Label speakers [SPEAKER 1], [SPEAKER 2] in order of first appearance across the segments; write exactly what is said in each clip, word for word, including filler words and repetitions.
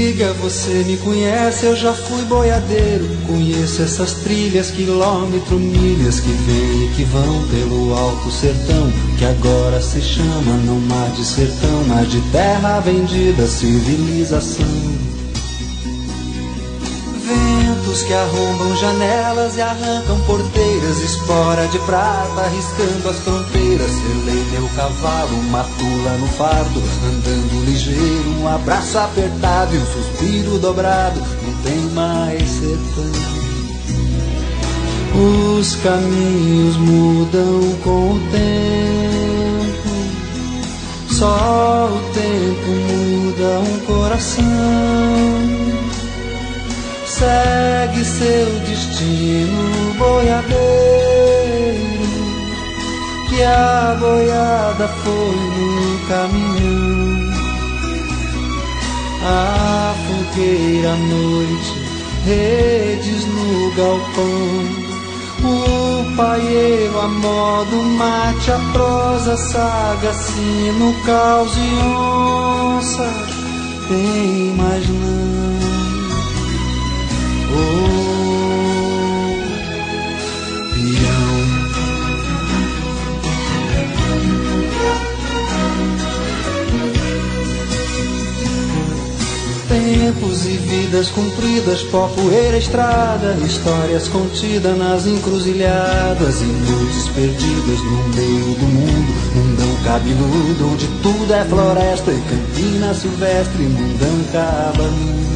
[SPEAKER 1] diga, você me conhece, eu já fui boiadeiro. Conheço essas trilhas, quilômetro, milhas que vêm e que vão pelo alto sertão, que agora se chama não mar de sertão, mas de terra vendida, civilização. Ventos que arrombam janelas e arrancam porteiras, espora de prata arriscando as fronteiras. Selei meu cavalo, matula no fardo, andando ligeiro, um abraço apertado e um suspiro dobrado, não tem mais sertão. Os caminhos mudam com o tempo, só o tempo muda um coração. Segue seu destino, boiadeiro, que a boiada foi no caminhão. A fogueira à noite, redes no galpão, o paieiro a modo mate, a prosa saga, sino, caos e onça, tem mais não. Oh, peão. Tempos e vidas cumpridas, pó, poeira, estrada, histórias contidas nas encruzilhadas e noites perdidas no meio do mundo. Mundão cabeludo, onde tudo é floresta e campina silvestre, mundão cabanudo.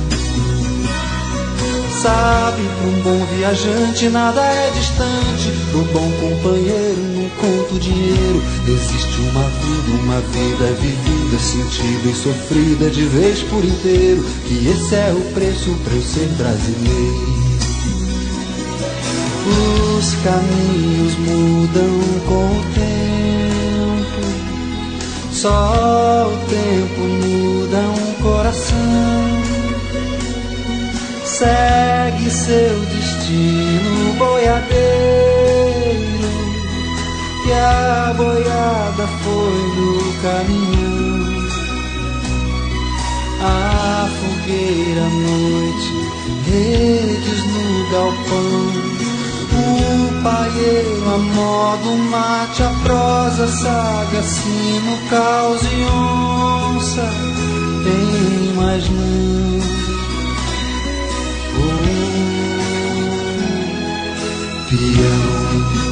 [SPEAKER 1] Sabe, para um bom viajante nada é distante, pro bom companheiro não conta o dinheiro. Existe uma vida, uma vida é vivida, sentida e sofrida de vez por inteiro, que esse é o preço pra eu ser brasileiro. Os caminhos mudam com o tempo, só o tempo muda um coração. Segue seu destino, boiadeiro, que a boiada foi no caminhão. A fogueira à noite, redes no galpão, o paieiro a modo mate, a prosa saga, sino, caos e onça, tem mais não. Oh, peão.